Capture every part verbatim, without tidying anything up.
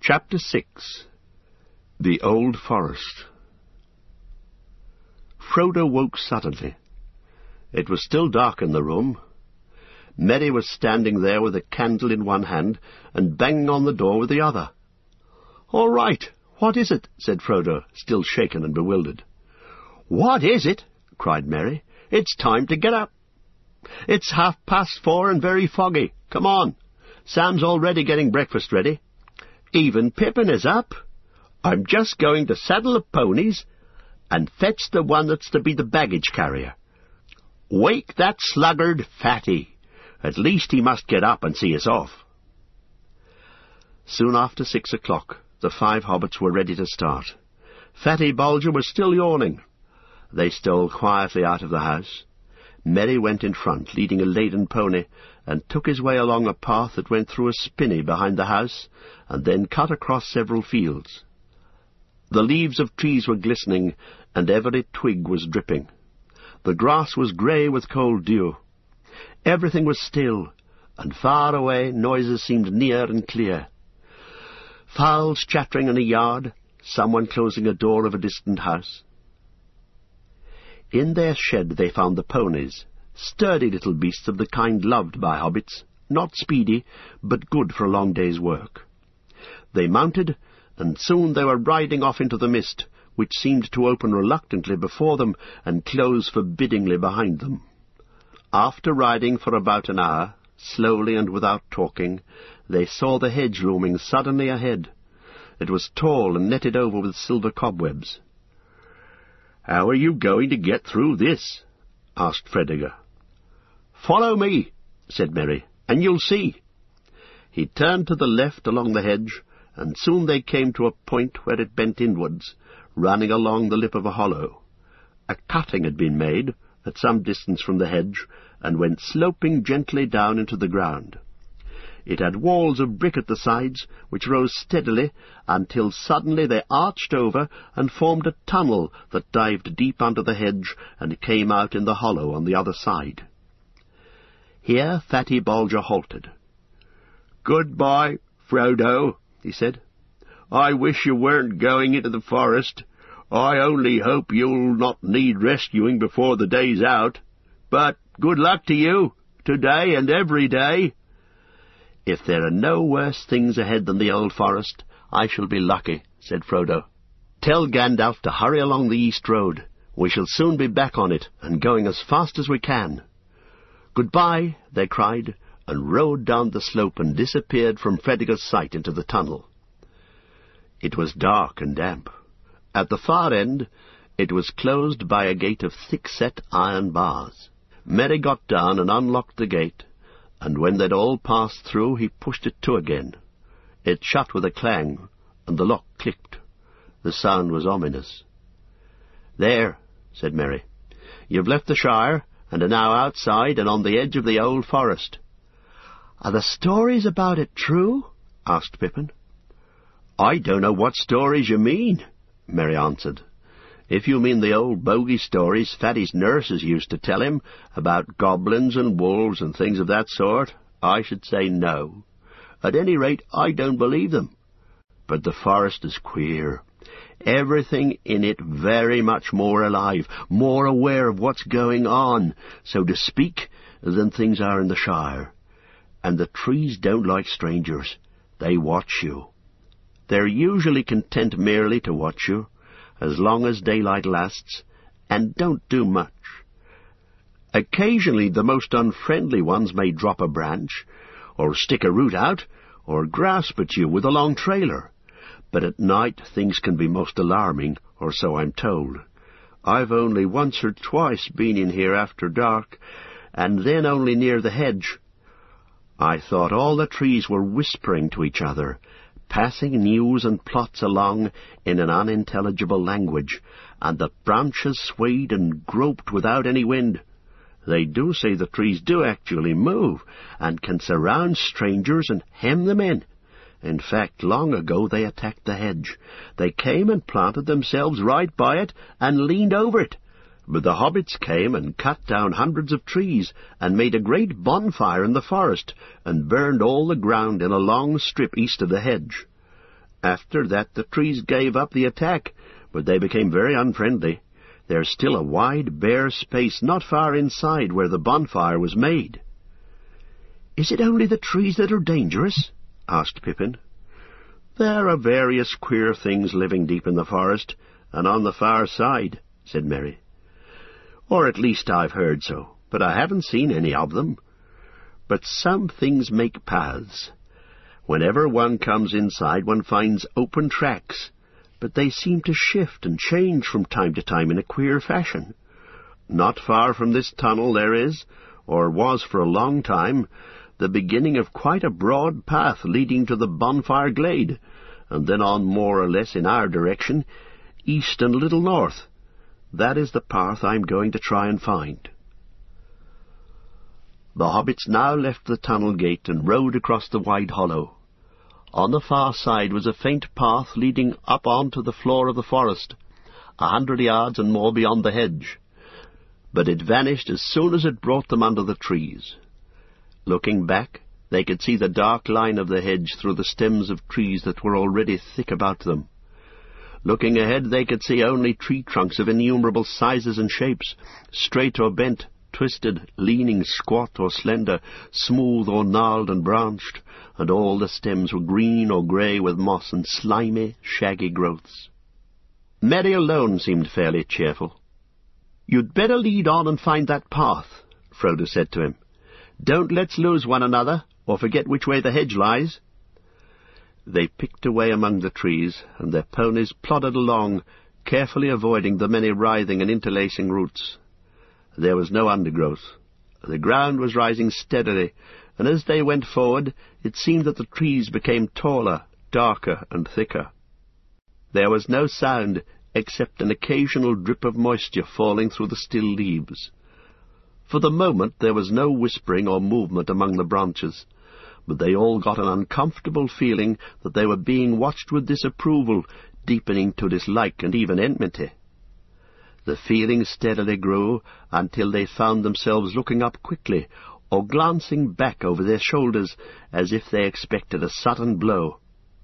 Chapter six. The Old Forest. Frodo woke suddenly. It was still dark in the room. Merry was standing there with a candle in one hand and banging on the door with the other. "All right, what is it?" said Frodo, still shaken and bewildered. "What is it?" cried Merry. "It's time to get up. It's half past four and very foggy. Come on. Sam's already getting breakfast ready. Even Pippin is up. I'm just going to saddle the ponies and fetch the one that's to be the baggage carrier. Wake that sluggard Fatty. At least he must get up and see us off." Soon after six o'clock, the five hobbits were ready to start. Fatty Bolger was still yawning. They stole quietly out of the house. Merry went in front, leading a laden pony, and took his way along a path that went through a spinney behind the house, and then cut across several fields. The leaves of trees were glistening, and every twig was dripping. The grass was grey with cold dew. Everything was still, and far away noises seemed near and clear. Fowls chattering in a yard, someone closing a door of a distant house. In their shed they found the ponies, sturdy little beasts of the kind loved by hobbits, not speedy, but good for a long day's work. They mounted, and soon they were riding off into the mist, which seemed to open reluctantly before them and close forbiddingly behind them. After riding for about an hour, slowly and without talking, they saw the hedge looming suddenly ahead. It was tall and netted over with silver cobwebs. "How are you going to get through this?" asked Fredegar. "Follow me," said Merry, "and you'll see." He turned to the left along the hedge, and soon they came to a point where it bent inwards, running along the lip of a hollow. A cutting had been made, at some distance from the hedge, and went sloping gently down into the ground. It had walls of brick at the sides, which rose steadily, until suddenly they arched over and formed a tunnel that dived deep under the hedge and came out in the hollow on the other side. Here Fatty Bolger halted. "Goodbye, Frodo," he said. "I wish you weren't going into the forest. I only hope you'll not need rescuing before the day's out. But good luck to you, today and every day." "If there are no worse things ahead than the Old Forest, I shall be lucky," said Frodo. "Tell Gandalf to hurry along the east road. We shall soon be back on it, and going as fast as we can." "Goodbye," they cried, and rode down the slope and disappeared from Fredegar's sight into the tunnel. It was dark and damp. At the far end, it was closed by a gate of thick-set iron bars. Merry got down and unlocked the gate, and when they'd all passed through, he pushed it to again. It shut with a clang, and the lock clicked. The sound was ominous. "There," said Merry. "You've left the Shire, and are now outside and on the edge of the Old Forest." "Are the stories about it true?" asked Pippin. "I don't know what stories you mean," Merry answered. "If you mean the old bogey stories Fatty's nurses used to tell him, about goblins and wolves and things of that sort, I should say no. At any rate, I don't believe them. But the forest is queer. Everything in it very much more alive, more aware of what's going on, so to speak, than things are in the Shire. And the trees don't like strangers. They watch you. They're usually content merely to watch you, as long as daylight lasts, and don't do much. Occasionally the most unfriendly ones may drop a branch, or stick a root out, or grasp at you with a long trailer. But at night things can be most alarming, or so I'm told. I've only once or twice been in here after dark, and then only near the hedge. I thought all the trees were whispering to each other, passing news and plots along in an unintelligible language, and the branches swayed and groped without any wind. They do say the trees do actually move, and can surround strangers and hem them in. In fact, long ago they attacked the hedge. They came and planted themselves right by it, and leaned over it. But the hobbits came and cut down hundreds of trees, and made a great bonfire in the forest, and burned all the ground in a long strip east of the hedge. After that the trees gave up the attack, but they became very unfriendly. There's still a wide, bare space not far inside where the bonfire was made. "Is it only the trees that are dangerous?" asked Pippin. "There are various queer things living deep in the forest, and on the far side," said Merry. "Or at least I've heard so, but I haven't seen any of them. But some things make paths. Whenever one comes inside, one finds open tracks, but they seem to shift and change from time to time in a queer fashion. Not far from this tunnel there is, or was for a long time, the beginning of quite a broad path leading to the bonfire glade, and then on more or less in our direction, east and a little north. That is the path I'm going to try and find." The hobbits now left the tunnel gate and rode across the wide hollow. On the far side was a faint path leading up onto the floor of the forest, a hundred yards and more beyond the hedge, but it vanished as soon as it brought them under the trees. Looking back, they could see the dark line of the hedge through the stems of trees that were already thick about them. Looking ahead, they could see only tree trunks of innumerable sizes and shapes, straight or bent, twisted, leaning, squat or slender, smooth or gnarled and branched, and all the stems were green or grey with moss and slimy, shaggy growths. Merry alone seemed fairly cheerful. "You'd better lead on and find that path," Frodo said to him. "Don't let's lose one another, or forget which way the hedge lies." They picked away among the trees, and their ponies plodded along, carefully avoiding the many writhing and interlacing roots. There was no undergrowth. The ground was rising steadily, and as they went forward, it seemed that the trees became taller, darker, and thicker. There was no sound except an occasional drip of moisture falling through the still leaves. For the moment there was no whispering or movement among the branches, but they all got an uncomfortable feeling that they were being watched with disapproval, deepening to dislike and even enmity. The feeling steadily grew until they found themselves looking up quickly or glancing back over their shoulders as if they expected a sudden blow.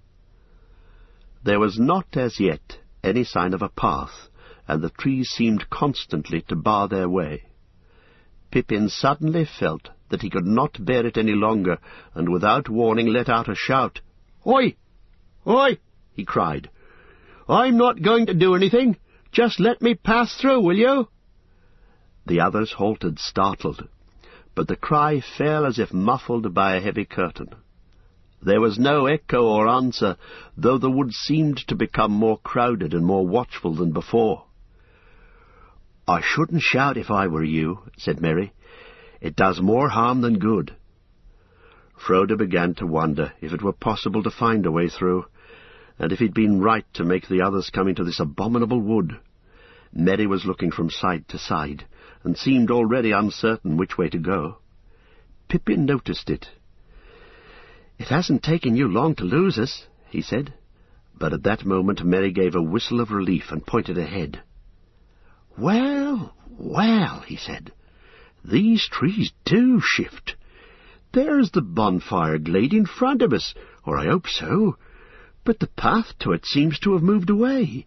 There was not as yet any sign of a path, and the trees seemed constantly to bar their way. Pippin suddenly felt that he could not bear it any longer, and without warning let out a shout. "Oi! Oi!" he cried. "I'm not going to do anything. Just let me pass through, will you?" The others halted, startled, but the cry fell as if muffled by a heavy curtain. There was no echo or answer, though the wood seemed to become more crowded and more watchful than before. "I shouldn't shout if I were you," said Merry. "It does more harm than good." Frodo began to wonder if it were possible to find a way through, and if he'd been right to make the others come into this abominable wood. Merry was looking from side to side, and seemed already uncertain which way to go. Pippin noticed it. "It hasn't taken you long to lose us," he said. But at that moment Merry gave a whistle of relief and pointed ahead. "Well, well," he said, "these trees do shift. There's the bonfire glade in front of us, or I hope so, but the path to it seems to have moved away."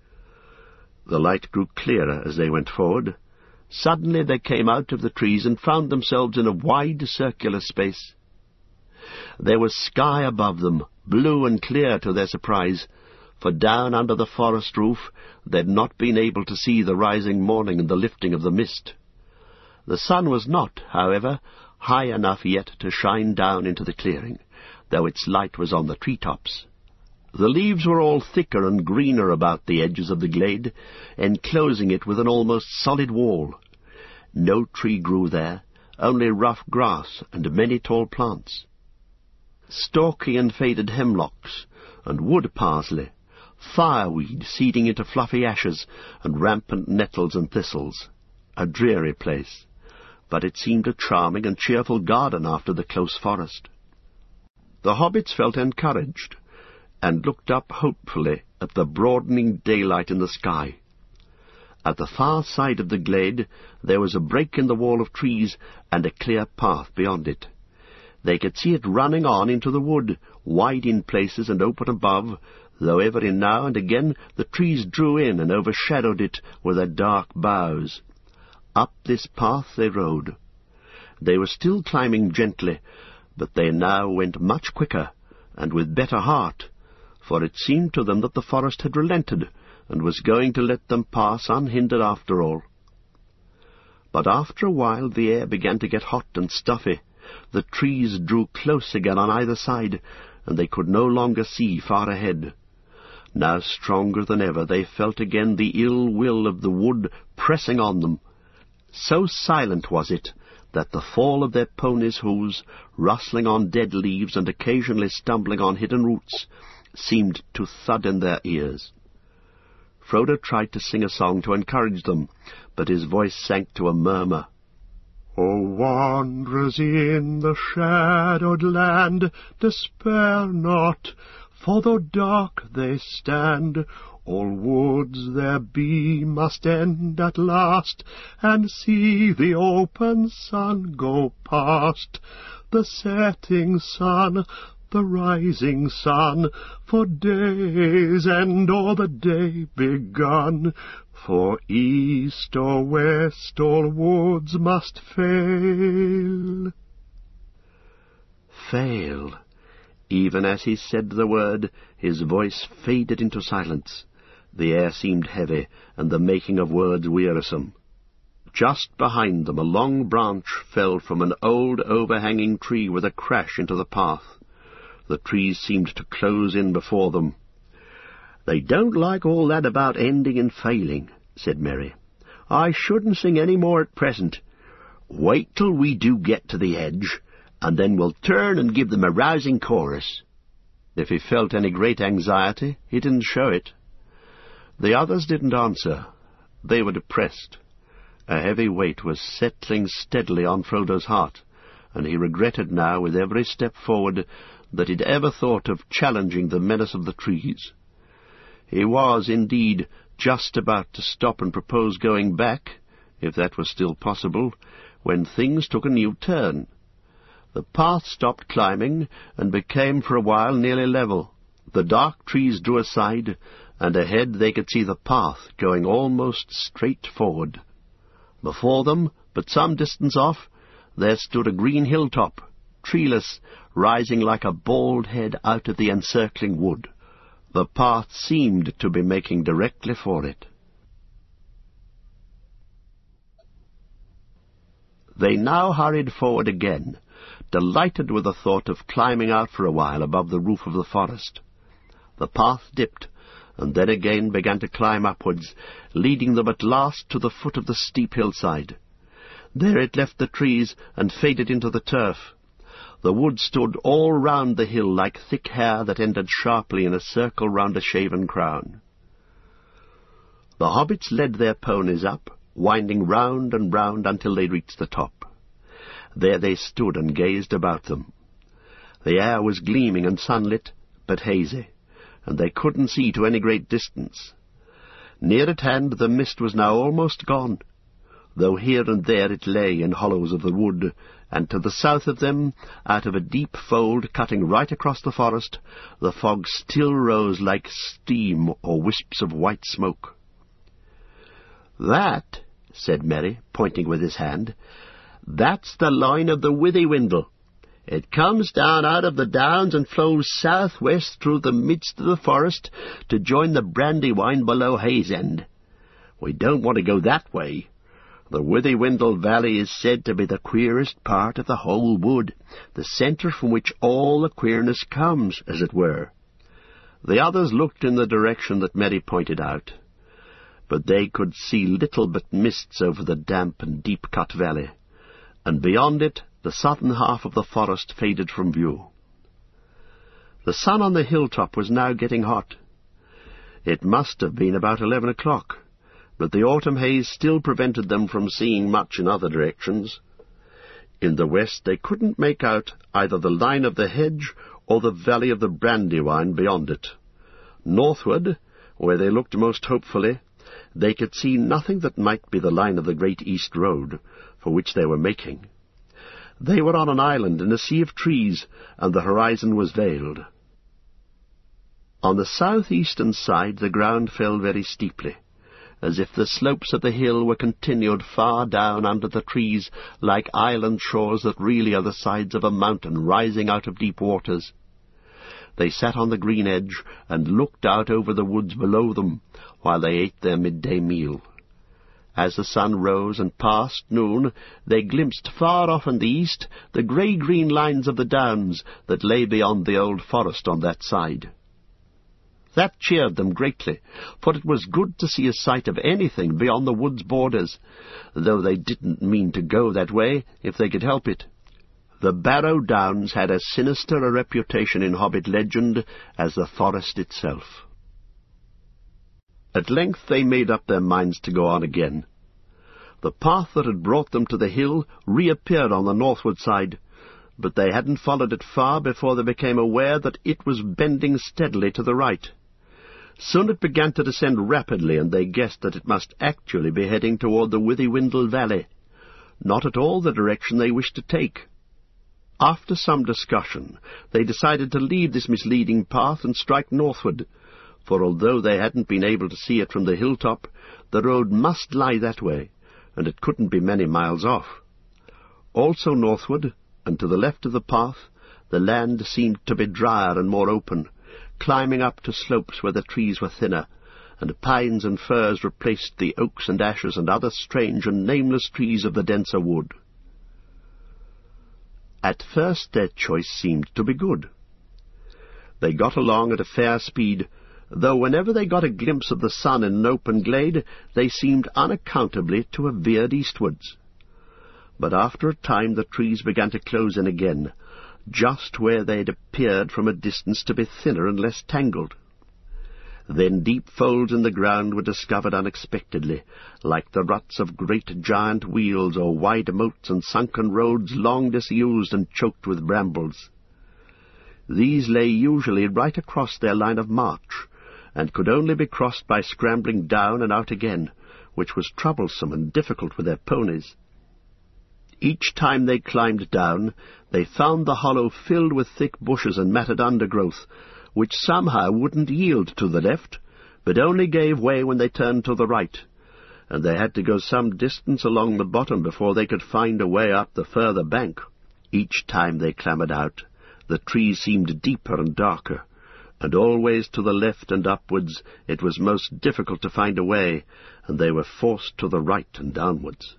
The light grew clearer as they went forward. Suddenly they came out of the trees and found themselves in a wide circular space. There was sky above them, blue and clear to their surprise, for down under the forest roof they had not been able to see the rising morning and the lifting of the mist. The sun was not, however, high enough yet to shine down into the clearing, though its light was on the tree-tops. The leaves were all thicker and greener about the edges of the glade, enclosing it with an almost solid wall. No tree grew there, only rough grass and many tall plants. Stalky and faded hemlocks, and wood parsley, fireweed seeding into fluffy ashes, and rampant nettles and thistles. A dreary place, but it seemed a charming and cheerful garden after the close forest. The hobbits felt encouraged, and looked up hopefully at the broadening daylight in the sky. At the far side of the glade there was a break in the wall of trees, and a clear path beyond it. They could see it running on into the wood, wide in places and open above, though every now and again the trees drew in and overshadowed it with their dark boughs. Up this path they rode. They were still climbing gently, but they now went much quicker, and with better heart, for it seemed to them that the forest had relented, and was going to let them pass unhindered after all. But after a while the air began to get hot and stuffy. The trees drew close again on either side, and they could no longer see far ahead. Now stronger than ever they felt again the ill will of the wood pressing on them. So silent was it that the fall of their ponies' hoofs, rustling on dead leaves and occasionally stumbling on hidden roots, seemed to thud in their ears. Frodo tried to sing a song to encourage them, but his voice sank to a murmur. "O wanderers in the shadowed land, despair not, for though dark they stand, all woods there be must end at last, and see the open sun go past, the setting sun, the rising sun, for day's end or the day begun, for east or west all woods must fail." Fail. Even as he said the word, his voice faded into silence. The air seemed heavy, and the making of words wearisome. Just behind them a long branch fell from an old overhanging tree with a crash into the path. The trees seemed to close in before them. "They don't like all that about ending and failing," said Merry. "I shouldn't sing any more at present. Wait till we do get to the edge, and then we'll turn and give them a rousing chorus." If he felt any great anxiety, he didn't show it. The others didn't answer. They were depressed. A heavy weight was settling steadily on Frodo's heart, and he regretted now with every step forward that he'd ever thought of challenging the menace of the trees. He was, indeed, just about to stop and propose going back, if that was still possible, when things took a new turn. The path stopped climbing, and became for a while nearly level. The dark trees drew aside, and ahead they could see the path going almost straight forward. Before them, but some distance off, there stood a green hilltop, treeless, rising like a bald head out of the encircling wood. The path seemed to be making directly for it. They now hurried forward again, delighted with the thought of climbing out for a while above the roof of the forest. The path dipped, and then again began to climb upwards, leading them at last to the foot of the steep hillside. There it left the trees and faded into the turf. The wood stood all round the hill like thick hair that ended sharply in a circle round a shaven crown. The hobbits led their ponies up, winding round and round until they reached the top. There they stood and gazed about them. The air was gleaming and sunlit, but hazy, and they couldn't see to any great distance. Near at hand the mist was now almost gone, though here and there it lay in hollows of the wood, and to the south of them, out of a deep fold cutting right across the forest, the fog still rose like steam or wisps of white smoke. "That," said Merry, pointing with his hand, "that's the line of the Withywindle. It comes down out of the downs and flows south-west through the midst of the forest to join the Brandywine below Hayes-End. We don't want to go that way. The Withywindle Valley is said to be the queerest part of the whole wood, the centre from which all the queerness comes, as it were." The others looked in the direction that Merry pointed out, but they could see little but mists over the damp and deep-cut valley, and beyond it the southern half of the forest faded from view. The sun on the hilltop was now getting hot. It must have been about eleven o'clock, but the autumn haze still prevented them from seeing much in other directions. In the west they couldn't make out either the line of the hedge or the valley of the Brandywine beyond it. Northward, where they looked most hopefully, they could see nothing that might be the line of the great east road, for which they were making. They were on an island in a sea of trees, and the horizon was veiled. On the south-eastern side the ground fell very steeply, as if the slopes of the hill were continued far down under the trees, like island shores that really are the sides of a mountain rising out of deep waters. They sat on the green edge and looked out over the woods below them, while they ate their midday meal. As the sun rose and passed noon, they glimpsed far off in the east the grey-green lines of the downs that lay beyond the old forest on that side. That cheered them greatly, for it was good to see a sight of anything beyond the wood's borders, though they didn't mean to go that way if they could help it. The Barrow Downs had as sinister a reputation in Hobbit legend as the forest itself. At length they made up their minds to go on again. The path that had brought them to the hill reappeared on the northward side, but they hadn't followed it far before they became aware that it was bending steadily to the right. Soon it began to descend rapidly, and they guessed that it must actually be heading toward the Withywindle Valley, not at all the direction they wished to take. After some discussion, they decided to leave this misleading path and strike northward, for although they hadn't been able to see it from the hilltop, the road must lie that way, and it couldn't be many miles off. Also northward, and to the left of the path, the land seemed to be drier and more open, climbing up to slopes where the trees were thinner, and pines and firs replaced the oaks and ashes and other strange and nameless trees of the denser wood. At first their choice seemed to be good. They got along at a fair speed, though whenever they got a glimpse of the sun in an open glade, they seemed unaccountably to have veered eastwards. But after a time the trees began to close in again, just where they had appeared from a distance to be thinner and less tangled. Then deep folds in the ground were discovered unexpectedly, like the ruts of great giant wheels or wide moats and sunken roads long disused and choked with brambles. These lay usually right across their line of march, and could only be crossed by scrambling down and out again, which was troublesome and difficult with their ponies. Each time they climbed down, they found the hollow filled with thick bushes and matted undergrowth, which somehow wouldn't yield to the left, but only gave way when they turned to the right, and they had to go some distance along the bottom before they could find a way up the further bank. Each time they clambered out, the trees seemed deeper and darker, and always to the left and upwards it was most difficult to find a way, and they were forced to the right and downwards.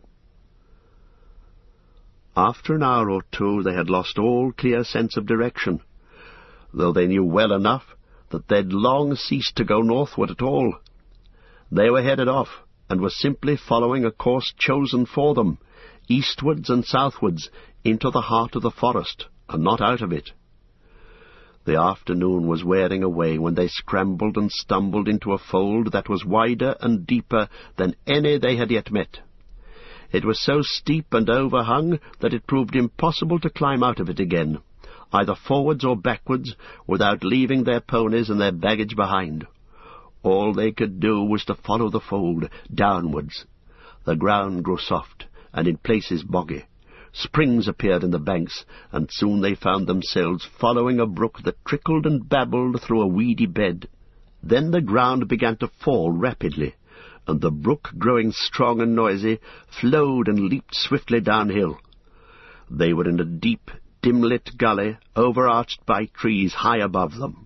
After an hour or two they had lost all clear sense of direction, though they knew well enough that they'd long ceased to go northward at all. They were headed off, and were simply following a course chosen for them, eastwards and southwards, into the heart of the forest, and not out of it. The afternoon was wearing away when they scrambled and stumbled into a fold that was wider and deeper than any they had yet met. It was so steep and overhung that it proved impossible to climb out of it again, either forwards or backwards, without leaving their ponies and their baggage behind. All they could do was to follow the fold, downwards. The ground grew soft, and in places boggy. Springs appeared in the banks, and soon they found themselves following a brook that trickled and babbled through a weedy bed. Then the ground began to fall rapidly, and the brook, growing strong and noisy, flowed and leaped swiftly downhill. They were in a deep, dim-lit gully, overarched by trees high above them.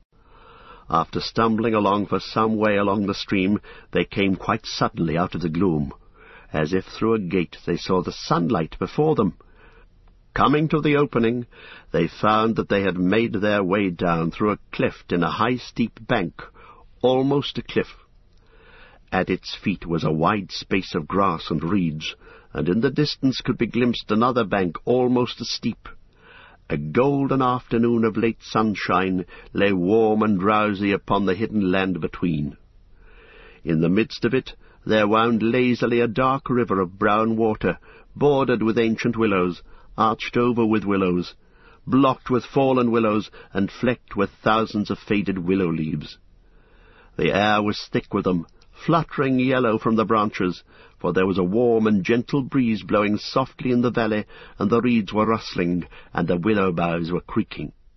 After stumbling along for some way along the stream, they came quite suddenly out of the gloom. As if through a gate they saw the sunlight before them. Coming to the opening, they found that they had made their way down through a cleft in a high steep bank, almost a cliff. At its feet was a wide space of grass and reeds, and in the distance could be glimpsed another bank almost as steep. A golden afternoon of late sunshine lay warm and drowsy upon the hidden land between. In the midst of it there wound lazily a dark river of brown water, bordered with ancient willows, arched over with willows, blocked with fallen willows, and flecked with thousands of faded willow leaves. The air was thick with them, fluttering yellow from the branches, for there was a warm and gentle breeze blowing softly in the valley, and the reeds were rustling, and the willow boughs were creaking.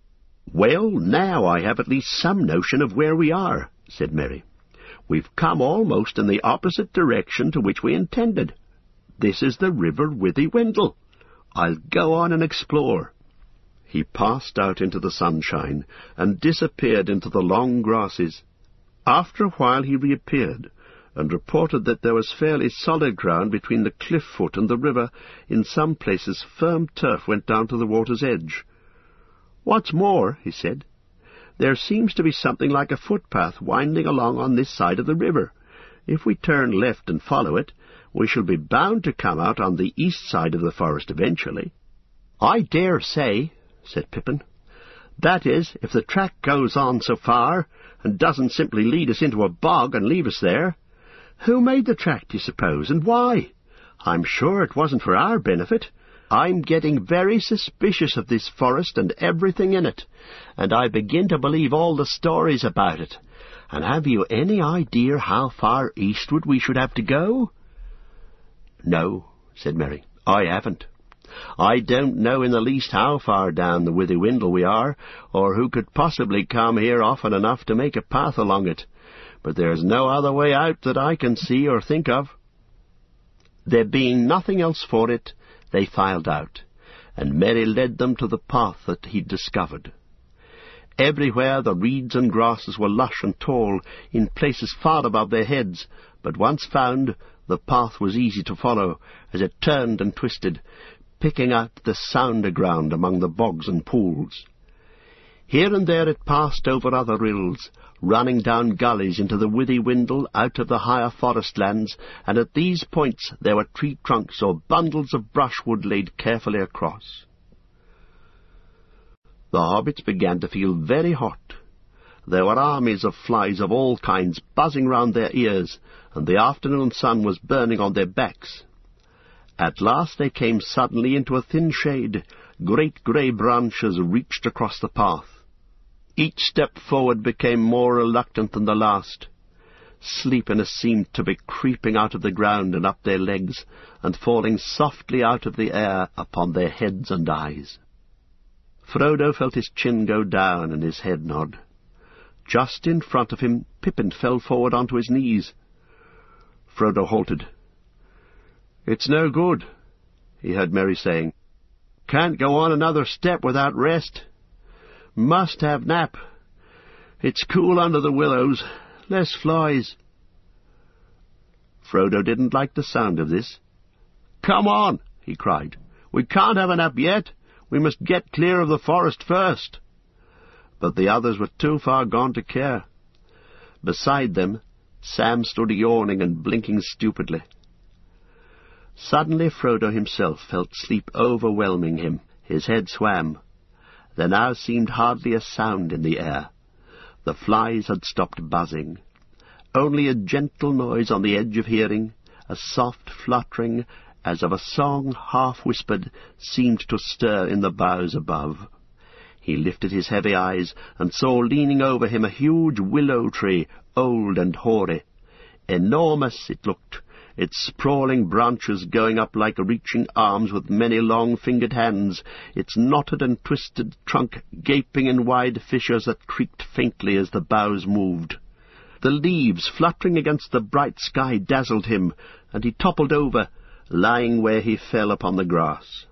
"Well, now I have at least some notion of where we are," said Merry. "We've come almost in the opposite direction to which we intended. This is the River Withywindle. I'll go on and explore." He passed out into the sunshine and disappeared into the long grasses. After a while he reappeared, and reported that there was fairly solid ground between the cliff foot and the river. In some places firm turf went down to the water's edge. "What's more," he said, "there seems to be something like a footpath winding along on this side of the river. If we turn left and follow it, we shall be bound to come out on the east side of the forest eventually." "I dare say," said Pippin. "That is, if the track goes on so far, and doesn't simply lead us into a bog and leave us there. Who made the track, do you suppose, and why? I'm sure it wasn't for our benefit. I'm getting very suspicious of this forest and everything in it, and I begin to believe all the stories about it. And have you any idea how far eastward we should have to go?" "No," said Merry, "I haven't. I don't know in the least how far down the Withywindle we are, or who could possibly come here often enough to make a path along it. But there's no other way out that I can see or think of." There being nothing else for it, they filed out, and Merry led them to the path that he'd discovered. Everywhere the reeds and grasses were lush and tall, in places far above their heads, but once found, the path was easy to follow, as it turned and twisted, picking out the sounder ground among the bogs and pools. Here and there it passed over other rills, running down gullies into the Withywindle out of the higher forest lands, and at these points there were tree trunks or bundles of brushwood laid carefully across. The hobbits began to feel very hot. There were armies of flies of all kinds buzzing round their ears, and the afternoon sun was burning on their backs. At last they came suddenly into a thin shade. Great grey branches reached across the path. Each step forward became more reluctant than the last. Sleepiness seemed to be creeping out of the ground and up their legs, and falling softly out of the air upon their heads and eyes. Frodo felt his chin go down and his head nod. Just in front of him, Pippin fell forward onto his knees. Frodo halted. "It's no good," he heard Merry saying. "Can't go on another step without rest. Must have nap. It's cool under the willows. Less flies." Frodo didn't like the sound of this. "Come on," he cried. "We can't have a nap yet. We must get clear of the forest first." But the others were too far gone to care. Beside them, Sam stood yawning and blinking stupidly. Suddenly Frodo himself felt sleep overwhelming him. His head swam. There now seemed hardly a sound in the air. The flies had stopped buzzing. Only a gentle noise on the edge of hearing, a soft fluttering, as of a song half-whispered, seemed to stir in the boughs above. He lifted his heavy eyes, and saw leaning over him a huge willow tree, old and hoary. Enormous it looked, its sprawling branches going up like reaching arms with many long-fingered hands, its knotted and twisted trunk gaping in wide fissures that creaked faintly as the boughs moved. The leaves fluttering against the bright sky dazzled him, and he toppled over, lying where he fell upon the grass.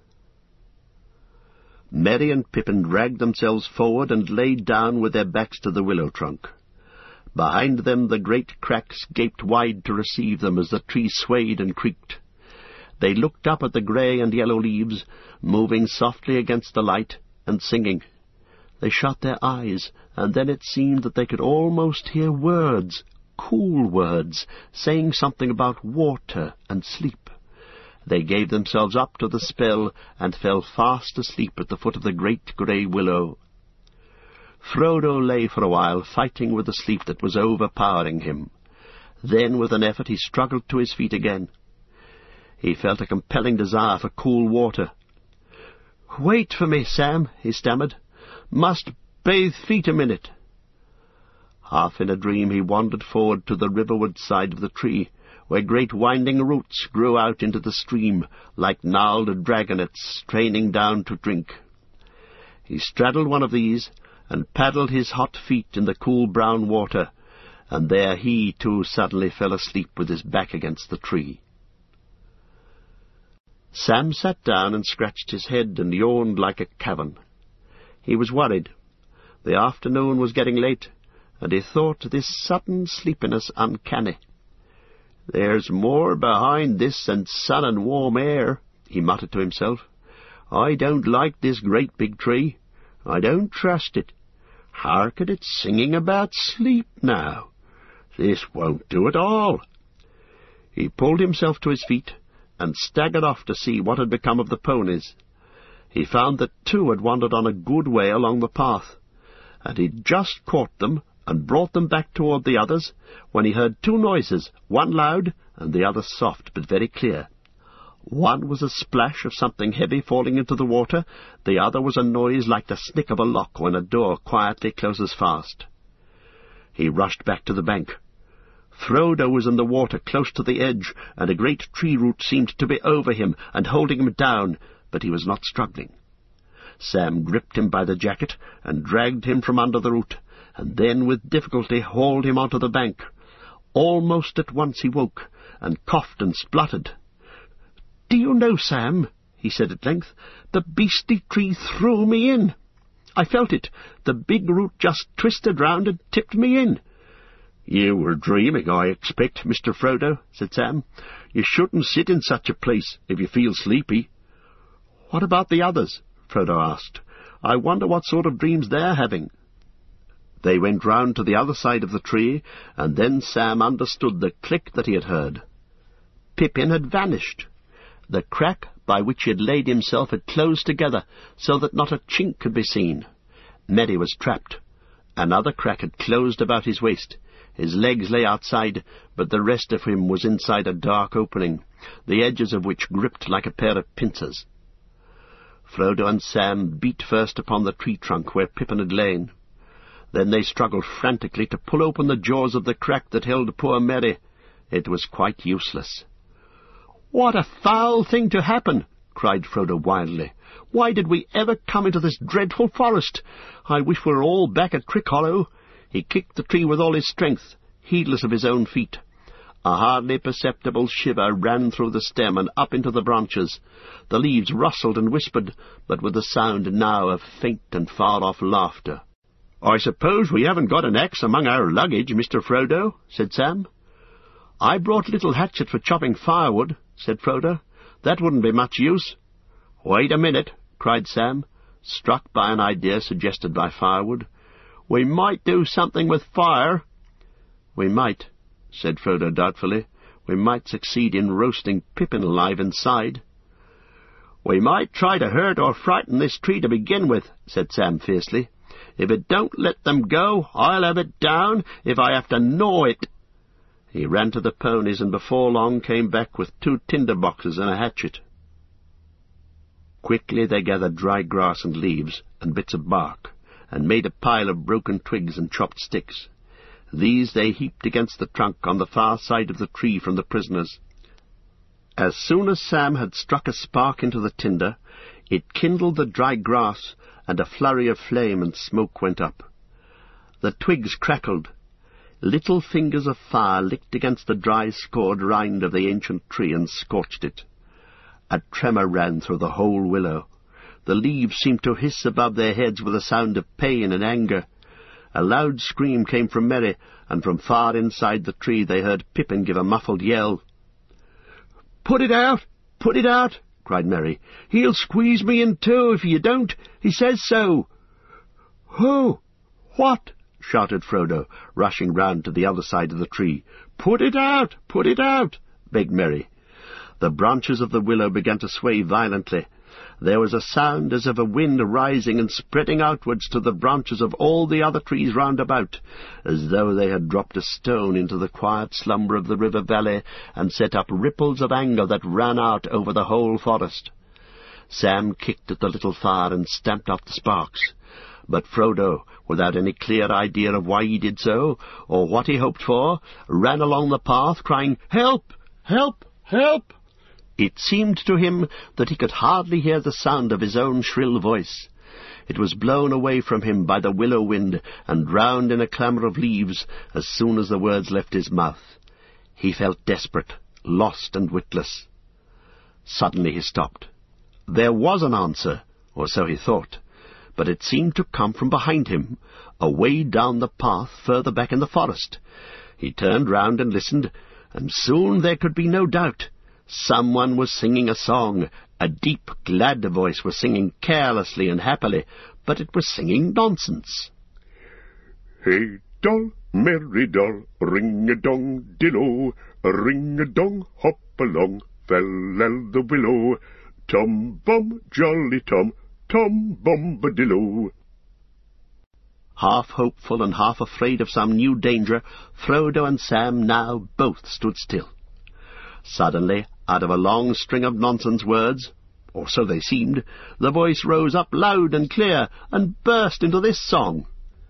Merry and Pippin dragged themselves forward and lay down with their backs to the willow trunk. Behind them the great cracks gaped wide to receive them as the tree swayed and creaked. They looked up at the grey and yellow leaves, moving softly against the light, and singing. They shut their eyes, and then it seemed that they could almost hear words, cool words, saying something about water and sleep. They gave themselves up to the spell, and fell fast asleep at the foot of the great grey willow. Frodo lay for a while, fighting with the sleep that was overpowering him. Then, with an effort, he struggled to his feet again. He felt a compelling desire for cool water. "Wait for me, Sam," he stammered. "Must bathe feet a minute." Half in a dream he wandered forward to the riverward side of the tree, where great winding roots grew out into the stream, like gnarled dragonets straining down to drink. He straddled one of these, and paddled his hot feet in the cool brown water, and there he, too, suddenly fell asleep with his back against the tree. Sam sat down and scratched his head and yawned like a cavern. He was worried. The afternoon was getting late, and he thought this sudden sleepiness uncanny. "There's more behind this than sun and warm air," he muttered to himself. "I don't like this great big tree. I don't trust it. Hark at it singing about sleep now. This won't do at all." He pulled himself to his feet and staggered off to see what had become of the ponies. He found that two had wandered on a good way along the path, and he'd just caught them and brought them back toward the others when he heard two noises, one loud and the other soft but very clear. One was a splash of something heavy falling into the water, the other was a noise like the snick of a lock when a door quietly closes fast. He rushed back to the bank. Frodo was in the water close to the edge, and a great tree root seemed to be over him and holding him down, but he was not struggling. Sam gripped him by the jacket and dragged him from under the root, and then with difficulty hauled him onto the bank. Almost at once he woke, and coughed and spluttered. "Do you know, Sam," he said at length, "the beastly tree threw me in. I felt it. The big root just twisted round and tipped me in." "You were dreaming, I expect, Mister Frodo," said Sam. "You shouldn't sit in such a place if you feel sleepy." "What about the others?" Frodo asked. "I wonder what sort of dreams they're having." They went round to the other side of the tree, and then Sam understood the click that he had heard. Pippin had vanished. The crack by which he had laid himself had closed together, so that not a chink could be seen. Merry was trapped. Another crack had closed about his waist. His legs lay outside, but the rest of him was inside a dark opening, the edges of which gripped like a pair of pincers. Frodo and Sam beat first upon the tree trunk where Pippin had lain. Then they struggled frantically to pull open the jaws of the crack that held poor Merry. It was quite useless. "What a foul thing to happen!" cried Frodo wildly. "Why did we ever come into this dreadful forest? I wish we were all back at Crickhollow." He kicked the tree with all his strength, heedless of his own feet. A hardly perceptible shiver ran through the stem and up into the branches. The leaves rustled and whispered, but with the sound now of faint and far-off laughter. "I suppose we haven't got an axe among our luggage, Mister Frodo," said Sam. "I brought a little hatchet for chopping firewood," said Frodo. "That wouldn't be much use." "Wait a minute," cried Sam, struck by an idea suggested by firewood. "We might do something with fire." "We might," said Frodo doubtfully. "We might succeed in roasting Pippin alive inside." "We might try to hurt or frighten this tree to begin with," said Sam fiercely. "If it don't let them go, I'll have it down if I have to gnaw it." He ran to the ponies, and before long came back with two tinder boxes and a hatchet. Quickly they gathered dry grass and leaves and bits of bark, and made a pile of broken twigs and chopped sticks. These they heaped against the trunk on the far side of the tree from the prisoners. As soon as Sam had struck a spark into the tinder, it kindled the dry grass, and a flurry of flame and smoke went up. The twigs crackled. Little fingers of fire licked against the dry, scored rind of the ancient tree and scorched it. A tremor ran through the whole willow. The leaves seemed to hiss above their heads with a sound of pain and anger. A loud scream came from Merry, and from far inside the tree they heard Pippin give a muffled yell. "Put it out! Put it out!" cried Merry. "He'll squeeze me in two if you don't. He says so." "Who? What?" shouted Frodo, rushing round to the other side of the tree. "Put it out! Put it out!" begged Merry. The branches of the willow began to sway violently. There was a sound as of a wind rising and spreading outwards to the branches of all the other trees round about, as though they had dropped a stone into the quiet slumber of the river valley and set up ripples of anger that ran out over the whole forest. Sam kicked at the little fire and stamped off the sparks. But Frodo, without any clear idea of why he did so, or what he hoped for, ran along the path, crying, "Help! Help! Help!" It seemed to him that he could hardly hear the sound of his own shrill voice. It was blown away from him by the willow wind and drowned in a clamour of leaves as soon as the words left his mouth. He felt desperate, lost and witless. Suddenly he stopped. There was an answer, or so he thought, but it seemed to come from behind him, away down the path further back in the forest. He turned round and listened, and soon there could be no doubt. Someone was singing a song. A deep, glad voice was singing carelessly and happily, but it was singing nonsense. Hey, doll, merry doll, ring-a-dong-diddle, ring-a-dong, hop along, fell-al the willow, tom-bum, jolly tom, tom-bombadillo. Half hopeful and half afraid of some new danger, Frodo and Sam now both stood still. Suddenly, out of a long string of nonsense words, or so they seemed, the voice rose up loud and clear, and burst into this song.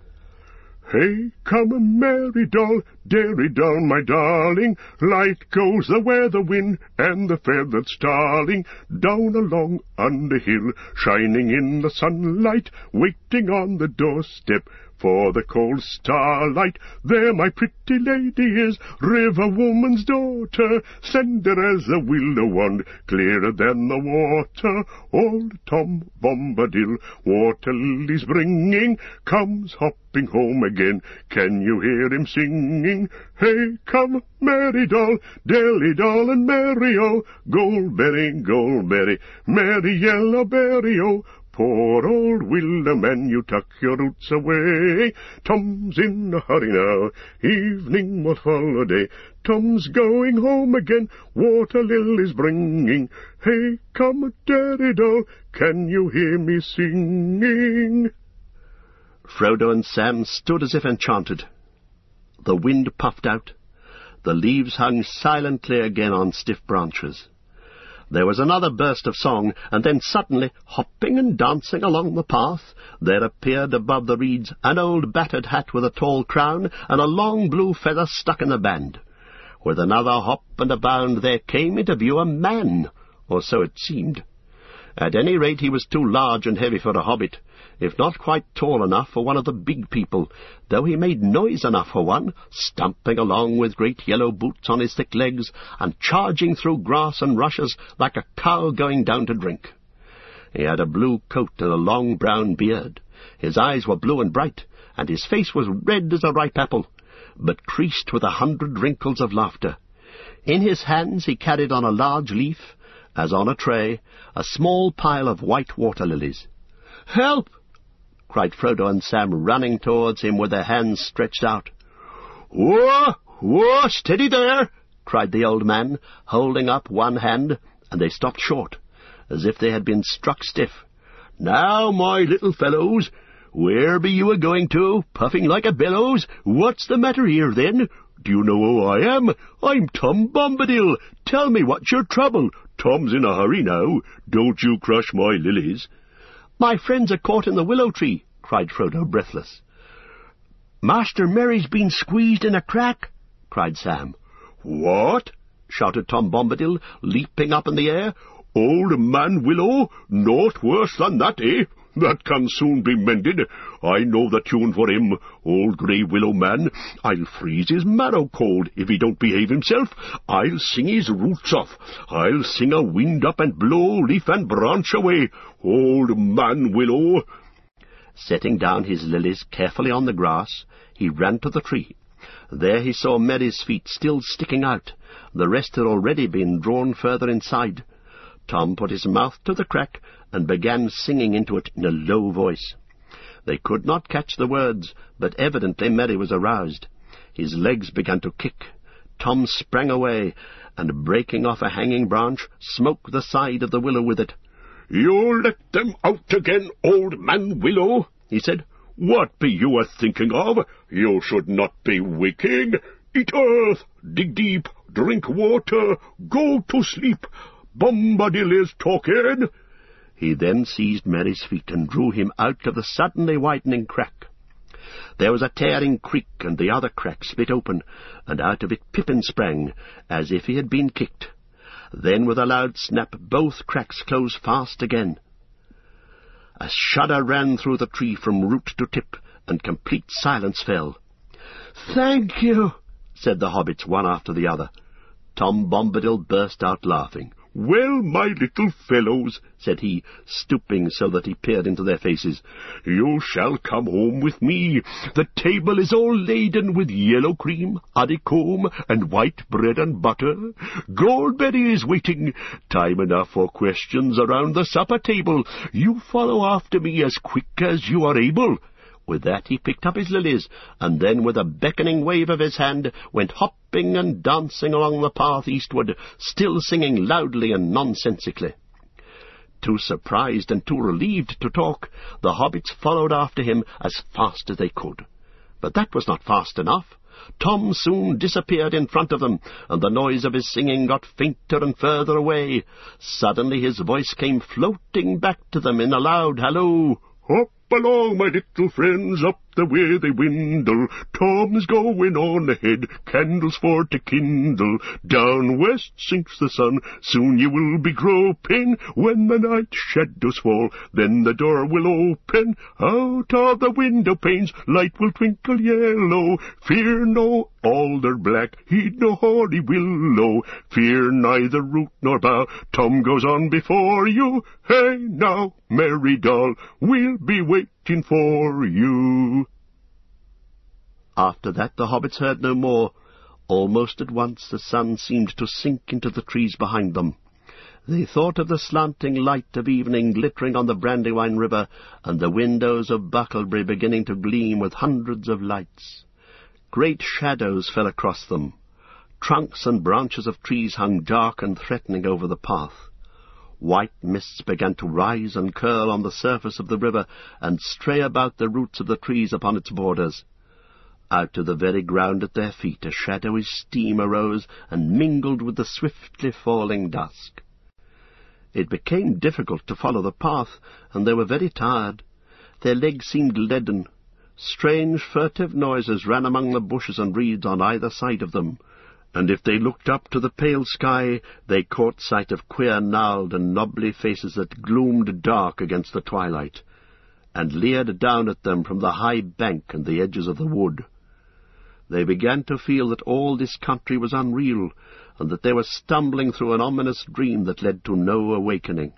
Hey, come, merry doll, dairy doll, my darling, light goes the weather wind and the feathered starling, down along under hill, shining in the sunlight, waiting on the doorstep for the cold starlight. There my pretty lady is, river woman's daughter, slender as a willow wand, clearer than the water. Old Tom Bombadil, water lilies bringing, comes hopping home again. Can you hear him singing? Hey, come, merry doll, dilly doll and merry-o, goldberry, goldberry, merry yellowberry-o. Poor old willow man, you tuck your roots away. Tom's in a hurry now, evening will follow day. Tom's going home again, water lilies bringing. Hey, come, daddy doll, can you hear me singing? Frodo and Sam stood as if enchanted. The wind puffed out. The leaves hung silently again on stiff branches. There was another burst of song, and then suddenly, hopping and dancing along the path, there appeared above the reeds an old battered hat with a tall crown, and a long blue feather stuck in the band. With another hop and a bound there came into view a man, or so it seemed. At any rate he was too large and heavy for a hobbit, if not quite tall enough for one of the big people, though he made noise enough for one, stumping along with great yellow boots on his thick legs, and charging through grass and rushes like a cow going down to drink. He had a blue coat and a long brown beard. His eyes were blue and bright, and his face was red as a ripe apple, but creased with a hundred wrinkles of laughter. In his hands he carried on a large leaf, as on a tray, a small pile of white water lilies. "Help!" cried Frodo and Sam, running towards him with their hands stretched out. "Whoa! Whoa! Steady there!" cried the old man, holding up one hand, and they stopped short, as if they had been struck stiff. "Now, my little fellows, where be you a-going to, puffing like a bellows? What's the matter here, then? Do you know who I am? I'm Tom Bombadil. Tell me what's your trouble. Tom's in a hurry now. Don't you crush my lilies." "My friends are caught in the willow tree," cried Frodo, breathless. "Master Merry's been squeezed in a crack," cried Sam. "What?" shouted Tom Bombadil, leaping up in the air. "Old Man Willow? Naught worse than that, eh? That can soon be mended. I know the tune for him, old grey willow man. I'll freeze his marrow cold if he don't behave himself. I'll sing his roots off. I'll sing a wind up and blow leaf and branch away. Old Man Willow." Setting down his lilies carefully on the grass, he ran to the tree. There he saw Merry's feet still sticking out. The rest had already been drawn further inside. Tom put his mouth to the crack and began singing into it in a low voice. They could not catch the words, but evidently Merry was aroused. His legs began to kick. Tom sprang away, and breaking off a hanging branch, smote the side of the willow with it. "You'll let them out again, old Man Willow," he said. "What be you a-thinking of? You should not be waking. Eat earth, dig deep, drink water, go to sleep. Bombadil is talking." He then seized Merry's feet and drew him out of the suddenly widening crack. There was a tearing creak, and the other crack split open, and out of it Pippin sprang, as if he had been kicked. Then with a loud snap both cracks closed fast again. A shudder ran through the tree from root to tip, and complete silence fell. "Thank you," said the hobbits one after the other. Tom Bombadil burst out laughing. "Well, my little fellows," said he, stooping so that he peered into their faces, "you shall come home with me. The table is all laden with yellow cream, honeycomb, and white bread and butter. Goldberry is waiting. Time enough for questions around the supper table. You follow after me as quick as you are able." With that he picked up his lilies, and then with a beckoning wave of his hand went hopping and dancing along the path eastward, still singing loudly and nonsensically. Too surprised and too relieved to talk, the hobbits followed after him as fast as they could. But that was not fast enough. Tom soon disappeared in front of them, and the noise of his singing got fainter and further away. Suddenly his voice came floating back to them in a loud halloo. "Hop along, my little friends, up the way they windle. Tom's going on ahead, candles for to kindle. Down west sinks the sun, soon you will be groping. When the night shadows fall, then the door will open. Out of the window panes, light will twinkle yellow. Fear no alder black, heed no hoary willow. Fear neither root nor bough, Tom goes on before you. Hey now, merry doll, we'll be waiting for you." After that the hobbits heard no more. Almost at once the sun seemed to sink into the trees behind them. They thought of the slanting light of evening glittering on the Brandywine River, and the windows of Bucklebury beginning to gleam with hundreds of lights. Great shadows fell across them. Trunks and branches of trees hung dark and threatening over the path. White mists began to rise and curl on the surface of the river and stray about the roots of the trees upon its borders. Out of the very ground at their feet a shadowy steam arose and mingled with the swiftly falling dusk. It became difficult to follow the path, and they were very tired. Their legs seemed leaden. Strange furtive noises ran among the bushes and reeds on either side of them, and if they looked up to the pale sky, they caught sight of queer gnarled and knobbly faces that gloomed dark against the twilight, and leered down at them from the high bank and the edges of the wood. They began to feel that all this country was unreal, and that they were stumbling through an ominous dream that led to no awakening.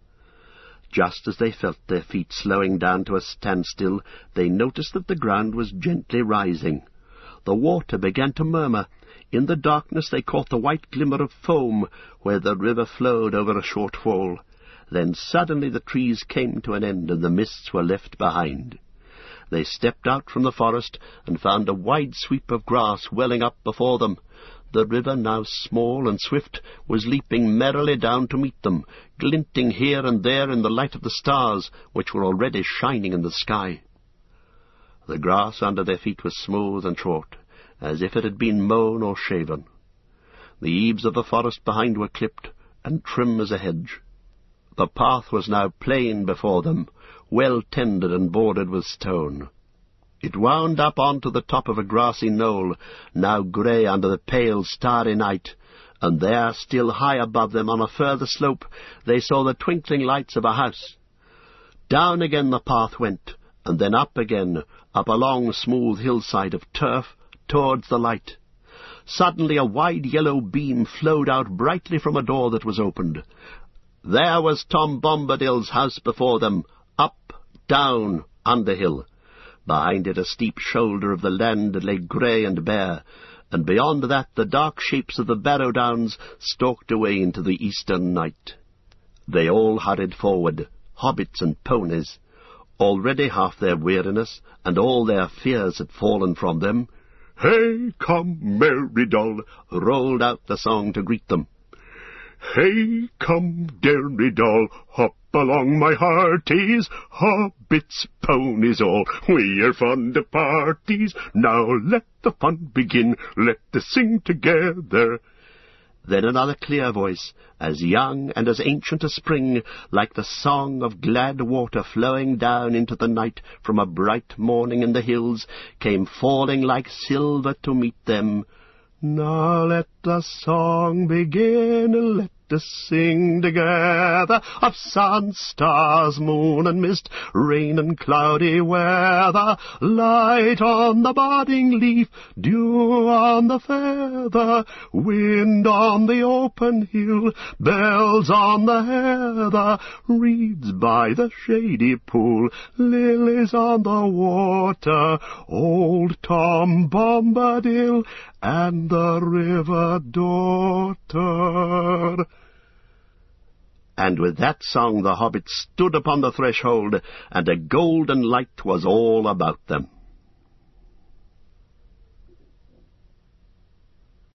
Just as they felt their feet slowing down to a standstill, they noticed that the ground was gently rising. The water began to murmur. In the darkness they caught the white glimmer of foam where the river flowed over a short fall. Then suddenly the trees came to an end and the mists were left behind. They stepped out from the forest and found a wide sweep of grass welling up before them. The river, now small and swift, was leaping merrily down to meet them, glinting here and there in the light of the stars, which were already shining in the sky. The grass under their feet was smooth and short, as if it had been mown or shaven. The eaves of the forest behind were clipped, and trim as a hedge. The path was now plain before them, well tended and bordered with stone. It wound up on to the top of a grassy knoll, now grey under the pale, starry night, and there, still high above them on a further slope, they saw the twinkling lights of a house. Down again the path went, and then up again, up a long, smooth hillside of turf, towards the light. Suddenly a wide yellow beam flowed out brightly from a door that was opened. There was Tom Bombadil's house before them, up, down, Underhill. Behind it a steep shoulder of the land lay grey and bare, and beyond that the dark shapes of the Barrow Downs stalked away into the eastern night. They all hurried forward, hobbits and ponies. Already half their weariness and all their fears had fallen from them. "Hey, come, merry doll," rolled out the song to greet them. "Hey, come, dearie doll, hop along, my hearties, hobbits, ponies all, we are fond of parties. Now let the fun begin, let us sing together." Then another clear voice, as young and as ancient as spring, like the song of glad water flowing down into the night from a bright morning in the hills, came falling like silver to meet them. "Now let the song begin, let to sing together of sun, stars, moon and mist, rain and cloudy weather, light on the budding leaf, dew on the feather, wind on the open hill, bells on the heather, reeds by the shady pool, lilies on the water, old Tom Bombadil and the river daughter. And with that song the hobbits stood upon the threshold, and a golden light was all about them.